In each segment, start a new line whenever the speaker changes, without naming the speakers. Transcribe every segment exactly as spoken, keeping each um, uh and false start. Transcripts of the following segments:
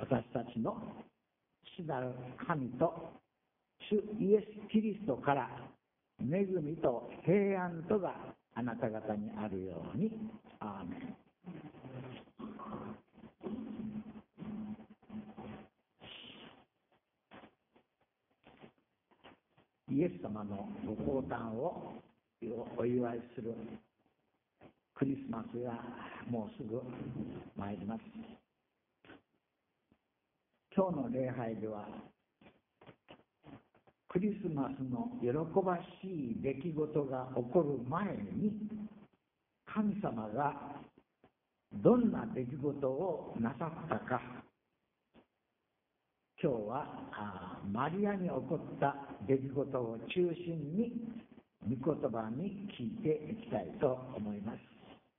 私たちの主なる神と主イエス・キリストから恵みと平安とがあなた方にあるように。アーメン。イエス様のご降誕をお祝いするクリスマスがもうすぐ参ります。今日の礼拝ではクリスマスの喜ばしい出来事が起こる前に神様がどんな出来事をなさったか、今日はマリアに起こった出来事を中心に御言葉に聞いていきたいと思います。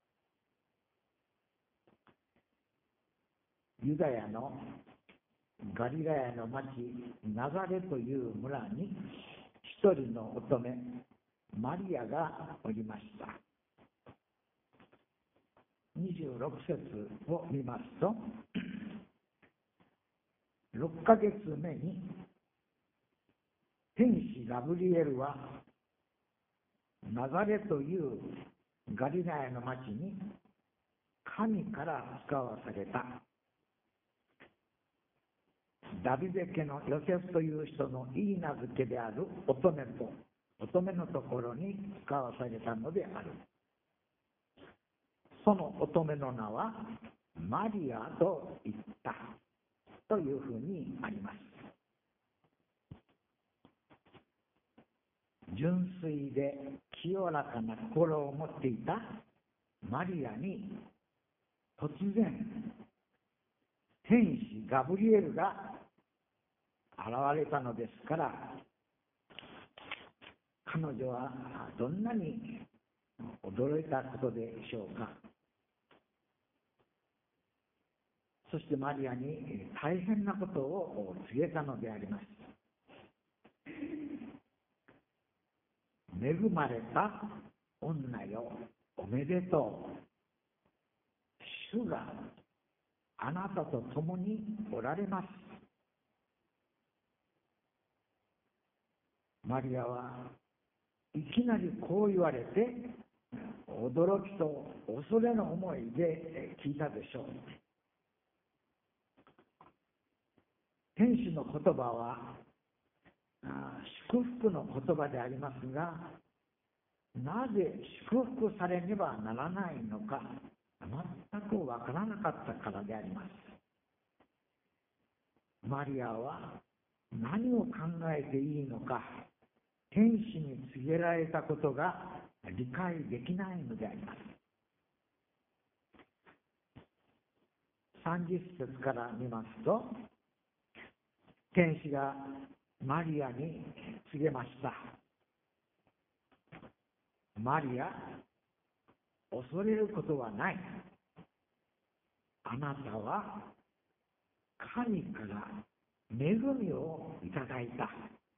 ユダヤのガリラヤの町ナザレという村に一人の乙女マリアがおりました。にじゅうろく節を見ますと、ろっかげつめに天使ガブリエルはナザレというガリラヤの町に神から使わされたダビデ家のヨセフという人のいい名付けである乙女と乙女のところに使わされたのである。その乙女の名はマリアと言ったというふうにあります。純粋で清らかな心を持っていたマリアに突然天使ガブリエルが現れたのですから、彼女はどんなに驚いたことでしょうか。そしてマリアに大変なことを告げたのであります。恵まれた女よ、おめでとう。主があなたと共におられます。マリアはいきなりこう言われて驚きと恐れの思いで聞いたでしょう。天使の言葉は祝福の言葉でありますが、なぜ祝福されねばならないのか全くわからなかったからであります。マリアは何を考えていいのか、天使に告げられたことが理解できないのであります。さんじゅっ節から見ますと、天使がマリアに告げました。マリア、恐れることはない。あなたは神から恵みをいただいた。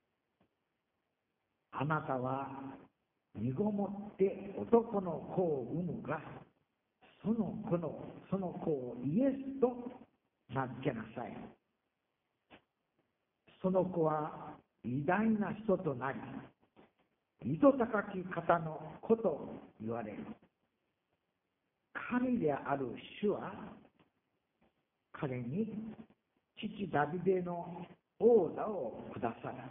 あなたは身ごもって男の子を産むが、その子のその子をイエスと名付けなさい。その子は偉大な人となり、糸高き方の子と言われる。神である主は彼に父ダビデの王座をくださる。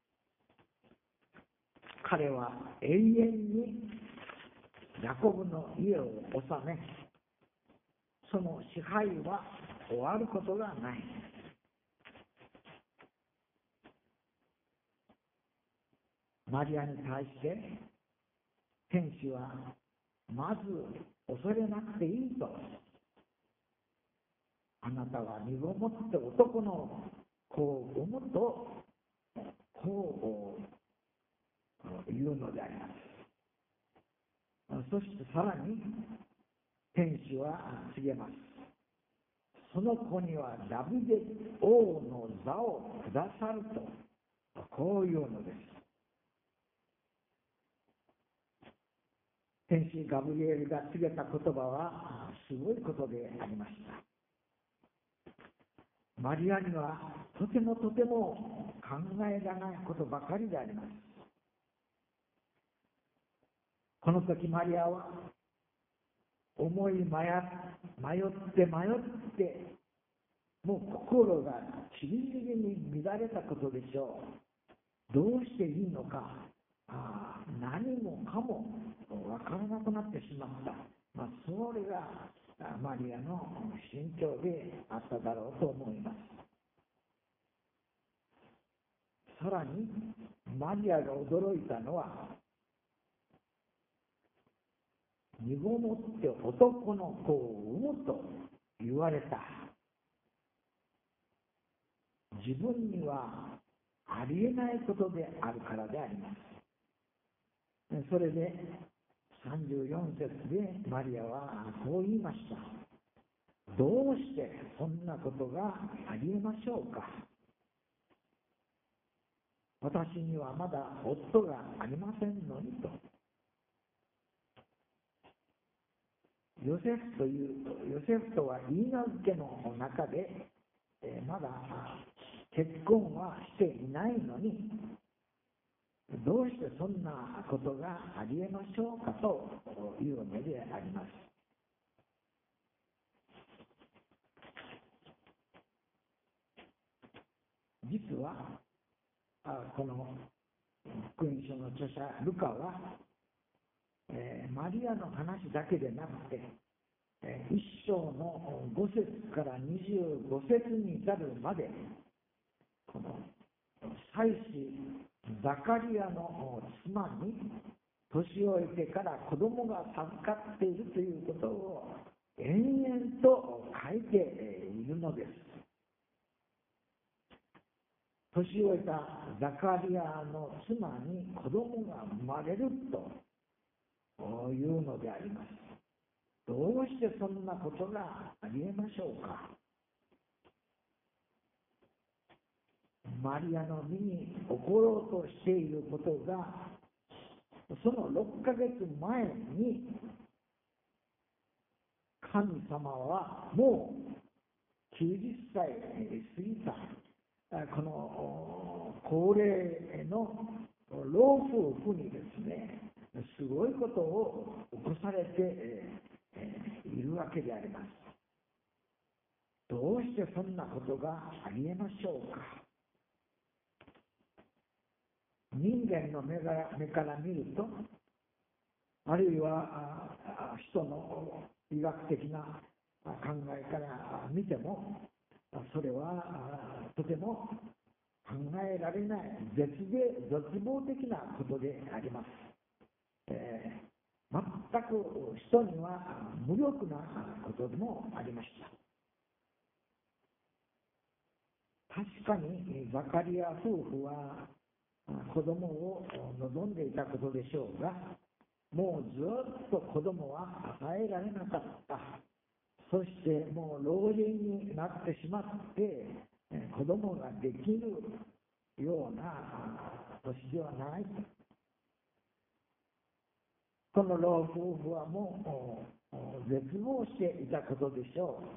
彼は永遠にヤコブの家を治め、その支配は終わることがない。マリアに対して天使はまず恐れなくていいと。あなたは身ごもって男の子を産むとこう言うのであります。そしてさらに天使は告げます。その子にはダビデ王の座をくださると、こういうのです。天使ガブリエルが告げた言葉はすごいことでありました。 マリアにはとてもとても考えられないことばかりであります。この時マリアは思い迷って迷ってもう心がちりぢりに乱れたことでしょう。どうしていいのか、あ何もかもわからなくなってしまった。まあ、それがマリアの心境であっただろうと思います。さらにマリアが驚いたのは、身ごもって男の子を産むと言われた。自分にはありえないことであるからであります。それでさんじゅうよん節でマリアはこう言いました。どうしてそんなことがありえましょうか。私にはまだ夫がありませんのにと。ヨセフというヨセフとは言い名付けの中で、えー、まだ結婚はしていないのに、どうしてそんなことがありえましょうかというのであります。実はこの福音書の著者ルカは、えー、マリアの話だけでなくて、えー、一章のご節からにじゅうご節に至るまで、この祭司ザカリアの妻に年老いてから子供が授かっているということを延々と書いているのです。年老いたザカリアの妻に子供が生まれるというのであります。どうしてそんなことがありえましょうか。マリアの身に起ころうとしていることが、そのろっかげつまえに神様はもうきゅうじゅっさい過ぎたこの高齢の老夫婦にですね、すごいことを起こされているわけであります。どうしてそんなことがありえましょうか。人間の目から目から見ると、あるいは人の医学的な考えから見ても、それはとても考えられない絶で絶望的なことであります。えー、全く人には無力なことでもありました。確かにザカリア夫婦は子供を望んでいたことでしょうが、もうずっと子供は与えられなかった。そしてもう老人になってしまって子供ができるような年ではない。この老夫婦はもう絶望していたことでしょ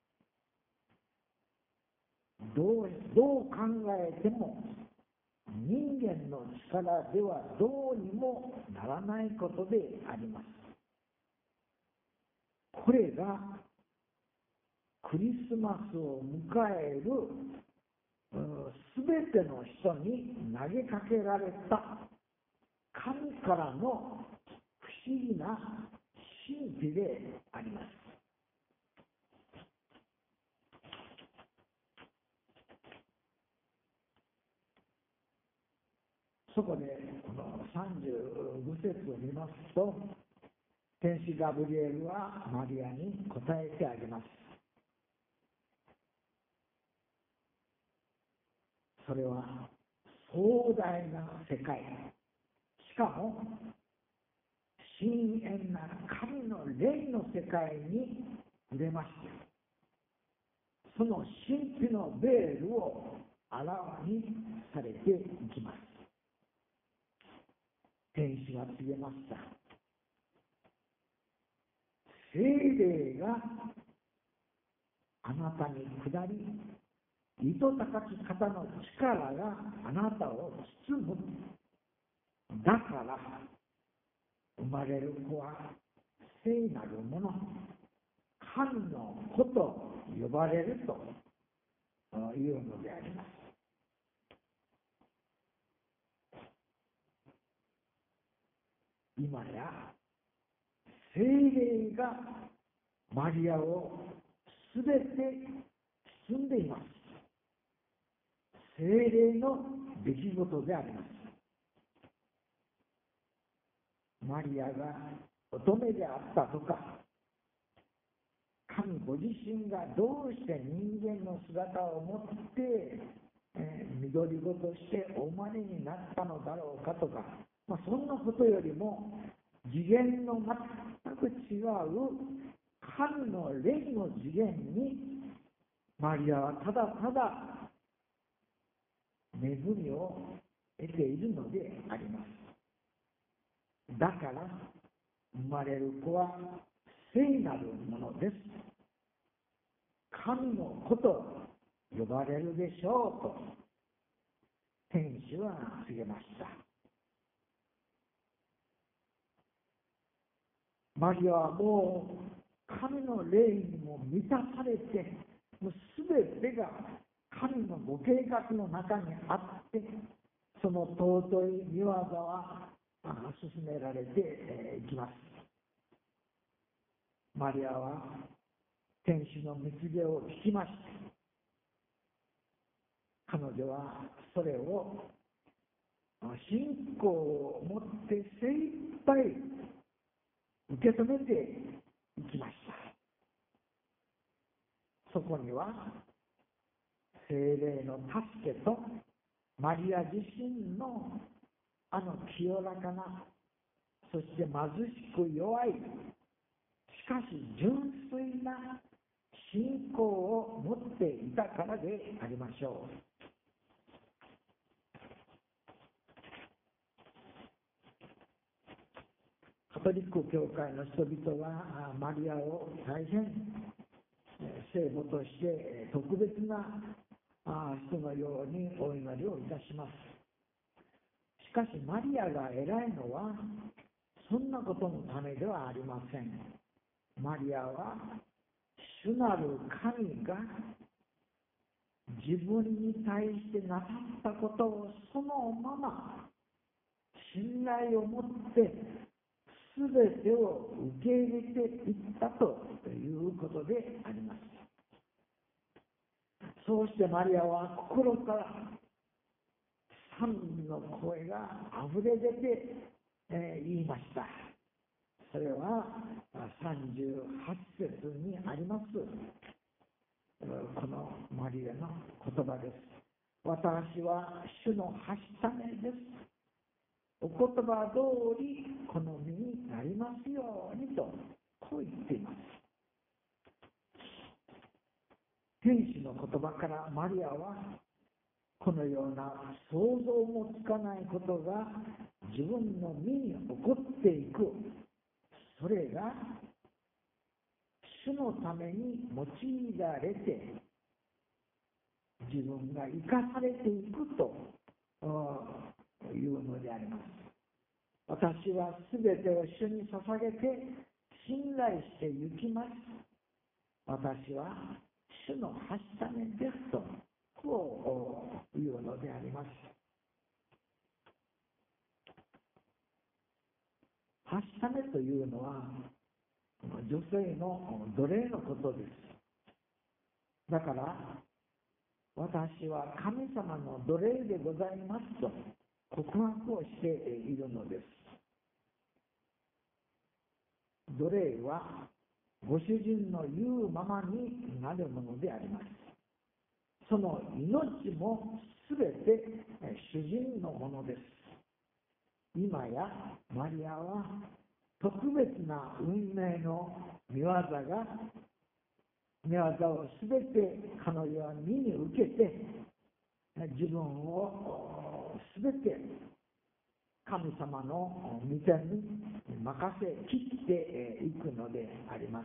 う。どう、どう考えても人間の力ではどうにもならないことであります。これがクリスマスを迎えるすべての人に投げかけられた神からの不思議な神秘であります。そこでこのさんじゅうご節を見ますと、天使ガブリエルはマリアに答えてあげます。それは壮大な世界、しかも深遠な神の霊の世界に触れまして、その神秘のベールをあらわにされていきます。天使は告げました。聖霊があなたに下り、 糸高き方の力があなたを包む。だから生まれる子は聖なるもの、神の子と呼ばれるというのであります。今や聖霊がマリアをすべて包んでいます。聖霊の出来事であります。マリアが乙女であったとか、神ご自身がどうして人間の姿を持って、えー、緑子としてお生まれになったのだろうかとか、まあ、そんなことよりも次元の全く違う神の霊の次元にマリアはただただ恵みを得ているのであります。だから生まれる子は聖なるものです。神の子と呼ばれるでしょうと天使は告げました。マリアはもう神の霊にも満たされて、もうすべてが神のご計画の中にあって、その尊い御業は進められていきます。マリアは天使の蜜げを聞きました。彼女はそれを信仰を持って精一杯受け止めていきました。そこには聖霊の助けとマリア自身のあの清らかな、そして貧しく弱い、しかし純粋な信仰を持っていたからでありましょう。カトリック教会の人々はマリアを大変聖母として特別な人のようにお祈りをいたします。しかしマリアが偉いのはそんなことのためではありません。マリアは主なる神が自分に対してなさったことをそのまま信頼を持ってすべてを受け入れていったということであります。そうしてマリアは心から賛美の声があふれ出て、えー、言いました。それはさんじゅうはち節にあります。このマリアの言葉です。私は主のはしためです。お言葉通りこの身になりますようにとこう言っています。天使の言葉からマリアはこのような想像もつかないことが自分の身に起こっていく。それが主のために用いられて自分が生かされていくというのであります。私はすべてを主に捧げて信頼して行きます。私は主のはしためですとこういうのであります。はしためというのは女性の奴隷のことです。だから私は神様の奴隷でございますと告白をしているのです。奴隷はご主人の言うままになるものであります。その命もすべて主人のものです。今やマリアは特別な運命の御業が御業をすべて彼女は身に受けて自分をすべて神様の御手に任せきっていくのであります。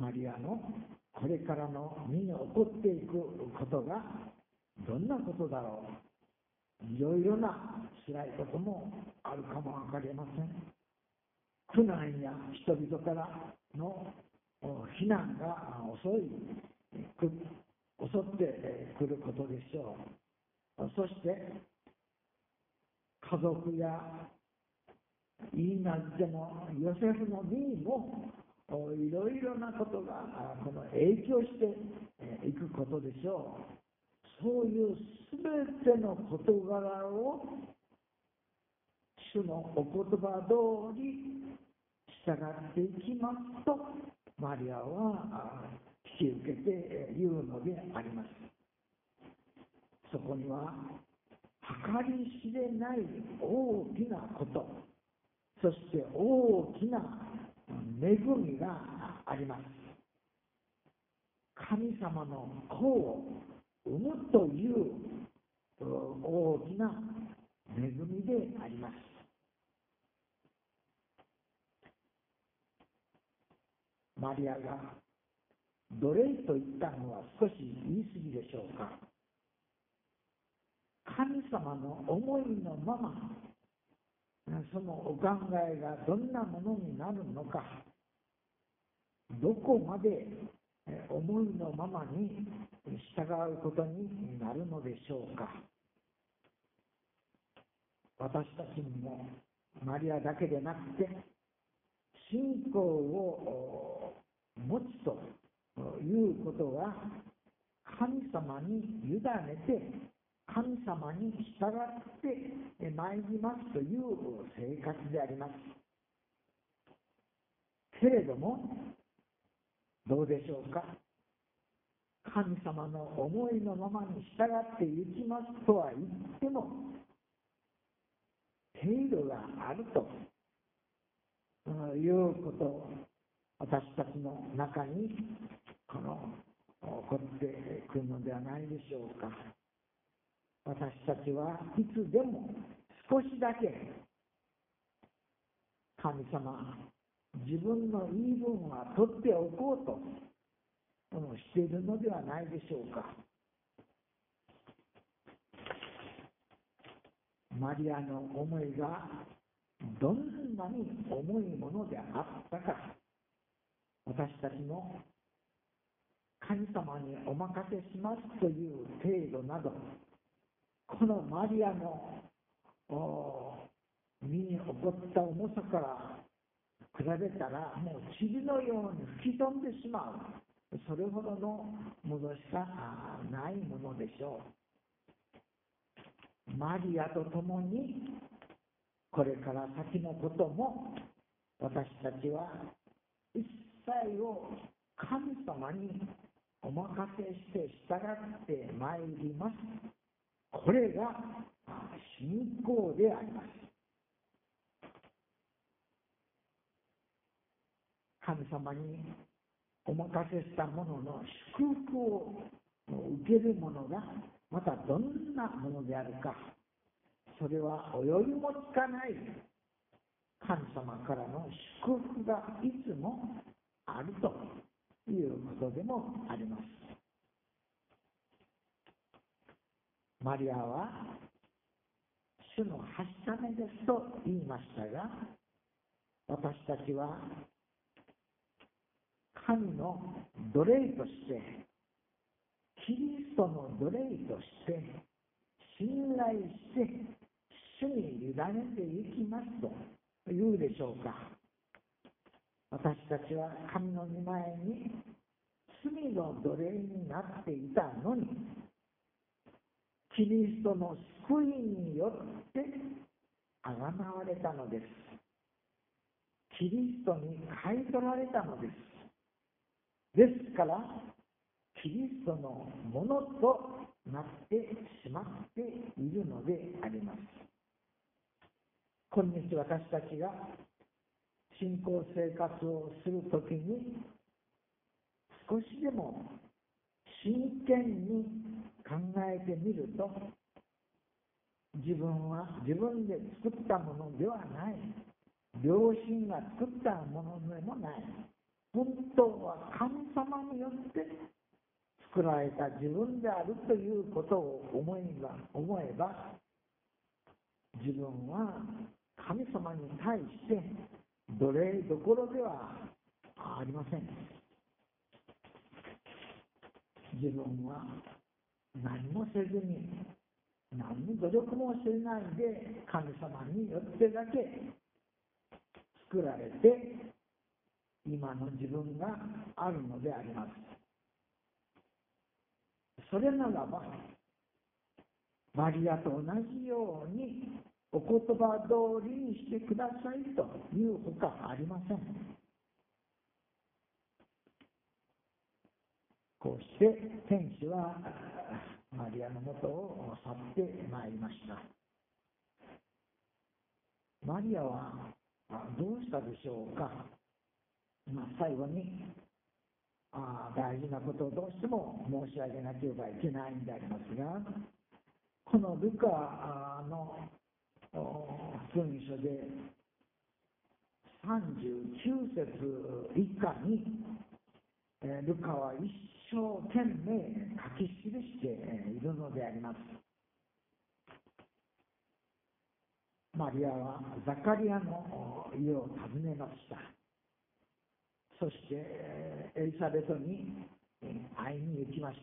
マリアのこれからの身に起こっていくことがどんなことだろう。いろいろな辛いこともあるかもわかりません。苦難や人々からの非難が遅い襲ってくることでしょう。そして家族や言いなずでもヨセフの身にもいろいろなことがこの影響していくことでしょう。そういうすべての事柄を主のお言葉通り従っていきますと、マリアは引き受けて言うのであります。そこには計り知れない大きなこと、そして大きな恵みがあります。神様の子を産むという大きな恵みであります。マリアが奴隷と言ったのは少し言い過ぎでしょうか。神様の思いのまま、そのお考えがどんなものになるのか、どこまで思いのままに従うことになるのでしょうか。私たちにもマリアだけでなくて信仰を持つということは、神様に委ねて神様に従ってまいりますという生活であります。けれどもどうでしょうか。神様の思いのままに従っていきますとは言っても、程度があるということを私たちの中にこの起こってくるのではないでしょうか。私たちはいつでも少しだけ神様、自分の言い分は取っておこうとしているのではないでしょうか。マリアの思いがどんなに重いものであったか、私たちの神様にお任せしますという程度など、このマリアの身に起こった重さから比べたら、もう塵のように吹き飛んでしまう、それほどのものしかないものでしょう。マリアと共にこれから先のことも、私たちは一切を神様にお任せして従ってまいります。これが信仰であります。神様にお任せしたものの祝福を受けるものがまたどんなものであるか、それは泳ぎもつかない神様からの祝福がいつもあるということでもあります。マリアは主のはしためですと言いましたが、私たちは神の奴隷として、キリストの奴隷として信頼して主に委ねていきますと言うでしょうか。私たちは神の御前に罪の奴隷になっていたのに、キリストの救いによってあがなわれたのです。キリストに買い取られたのです。ですからキリストのものとなってしまっているのであります。今日私たちが信仰生活をするときに、少しでも真剣に考えてみると、自分は自分で作ったものではない、良心が作ったものでもない、 本当は神様によって作られた自分であるということを思えば、思えば自分は神様に対して奴隷どころではありません。自分は何もせずに、何の努力もしないで神様によってだけ作られて今の自分があるのであります。それならばマリアと同じようにお言葉通りにしてくださいというほかありません。こうして天使はマリアのもとを去ってまいりました。マリアはどうしたでしょうか。まあ、最後にあ大事なことをどうしても申し上げなければいけないんでありますが、このルカの福音書でさんじゅうきゅう節以下にルカは一生懸命書き記しているのであります。マリアはザカリアの家を訪ねました。そしてエリザベトに会いに行きました。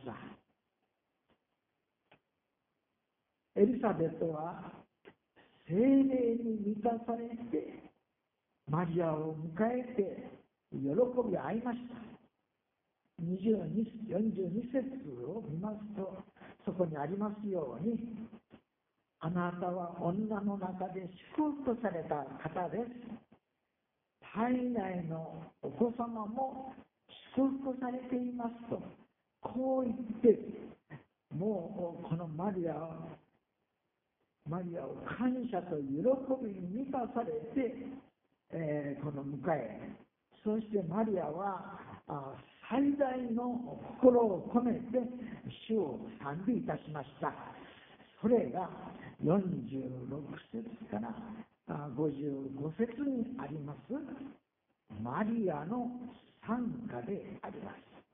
エリザベトは聖霊に満たされてマリアを迎えて喜び合いました。にじゅうに、よんじゅうに節を見ますと、そこにありますように、あなたは女の中で祝福された方です。体内のお子様も祝福されていますと、こう言って、もうこのマリアを、マリアを感謝と喜びに満たされて、えー、この迎え、そしてマリアはあ最大の心を込めて主を賛美いたしました。それがよんじゅうろく節からごじゅうご節にありますマリアの賛歌であります。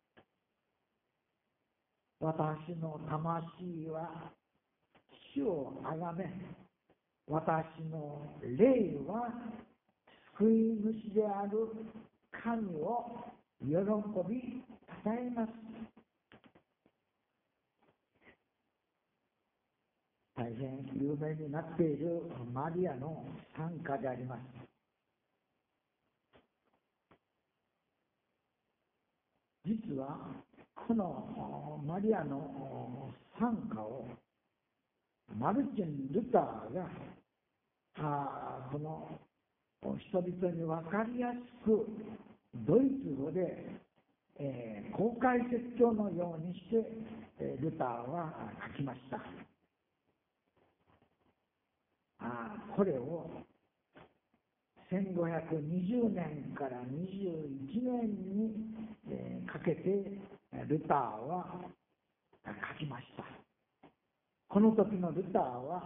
私の魂は主をあがめ、私の霊は救い主である神を喜び称えます。大変有名になっているマリアの賛歌であります。実はこのマリアの賛歌をマルチン・ルターがあこの人々に分かりやすくドイツ語で、えー、公開説教のようにして、えー、ルターは書きました。あこれをせんごひゃくにじゅうねんからにじゅういちねんに、えー、かけてルターは書きました。この時のルターは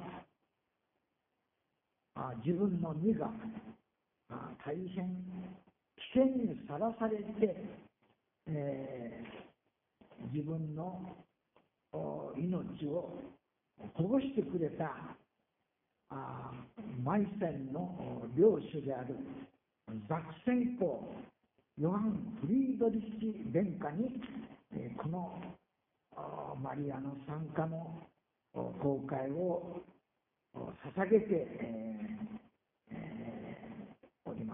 あ自分の身があ大変危険にさらされて、えー、自分の命を保護してくれたあマイセンの領主であるザクセン公ヨハン・フリードリッヒ殿下に、えー、このマリアの賛歌の公開を捧げて、えーえー、おります。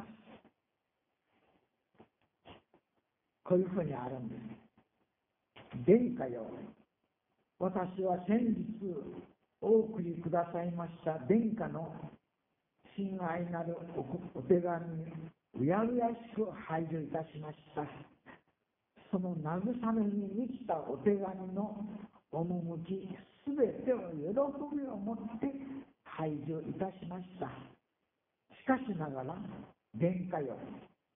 こういうふうにあるんです。殿下よ、私は先日お送りくださいました殿下の親愛なるお手紙にうやうやしく拝受いたしました。その慰めに満ちたお手紙の趣すべてを喜びを持って拝受いたしました。しかしながら殿下よ、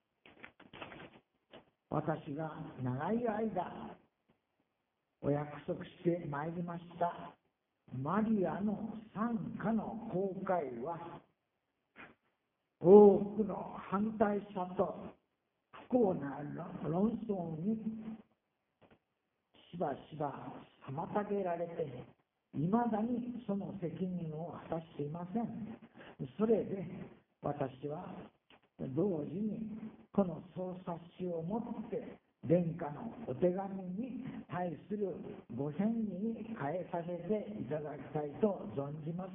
私が長い間お約束してまいりましたマリアの賛歌の公開は多くの反対者と不幸な論争にしばしば妨げられて、いまだにその責任を果たしていません。それで私は同時にこの総冊子をもって殿下のお手紙に対するご返事に変えさせていただきたいと存じます。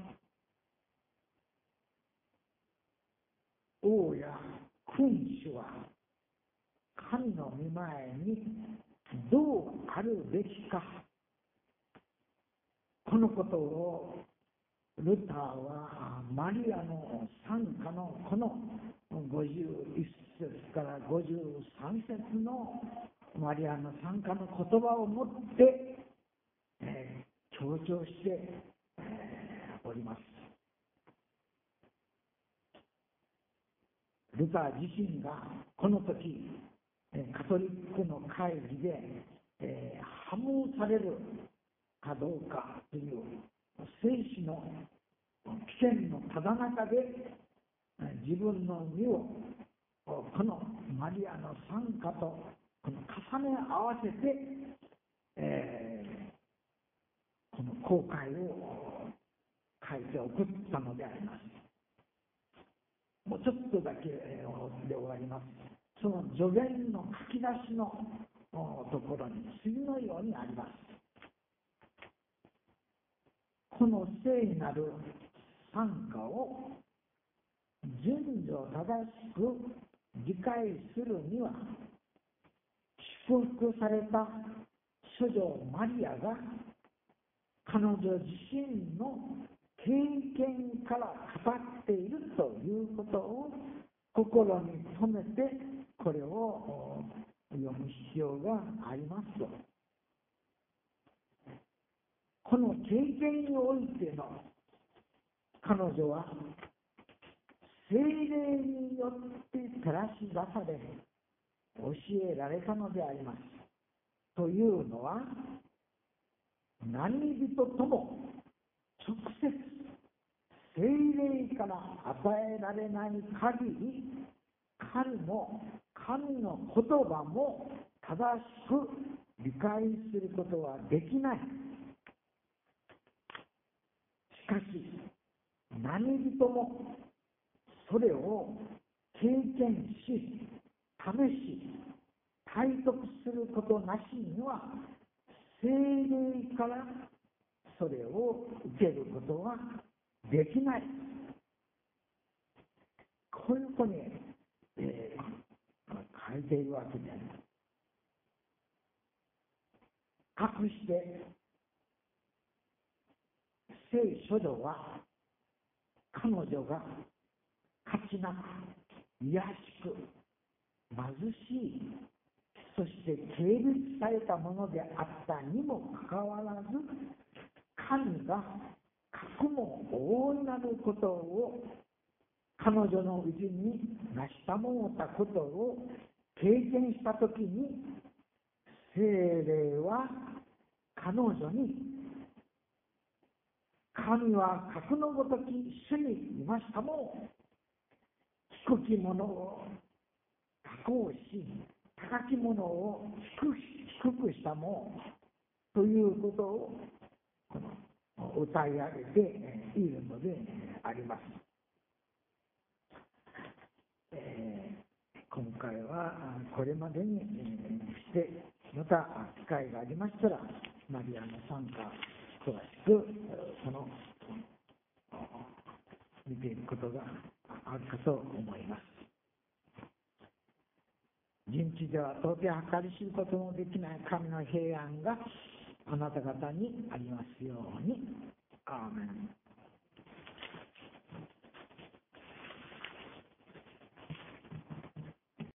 王や君主は神の御前にどうあるべきか、このことをルターはマリアの賛歌のこのごじゅういっ節からごじゅうさん節のマリアの賛歌の言葉をもって、えー、強調して、えー、おります。ルター自身がこの時カトリックの会議で、えー、破門されるかどうかという生死の危険のただ中で自分の身をこのマリアの賛歌とこの重ね合わせて、えー、この後悔を書いて送ったのであります。もうちょっとだけで終わります。その助言の書き出しのところに次のようにあります。この聖なる賛歌を順序正しく理解するには、祝福された処女マリアが彼女自身の経験から語っているということを心に留めて、これを読む必要があります。この経験においての彼女は聖霊によって照らし出され教えられたのであります。というのは、何人とも直接聖霊から与えられない限り、神も神の言葉も正しく理解することはできない。しかし何人もそれを経験し、試し、体得することなしには、聖霊からそれを受けることはできない。こういうふうに、えー、書いているわけであります。かくして聖書女は、彼女が価値なく、卑しく、貧しい、そして軽蔑されたものであったにもかかわらず、神がかくも大いなることを彼女のうちに成したもうたことを経験したときに、聖霊は彼女に、神は格のごとき主にいましたも、低きものを高し、高きものを低くしたもということをこの歌い上げているのであります。えー、今回はこれまでにして、また機会がありましたら、マリアの賛歌、詳しくその見ていくことがあるかと思います。人知では到底計り知ることもできない神の平安があなた方にありますように。アーメン。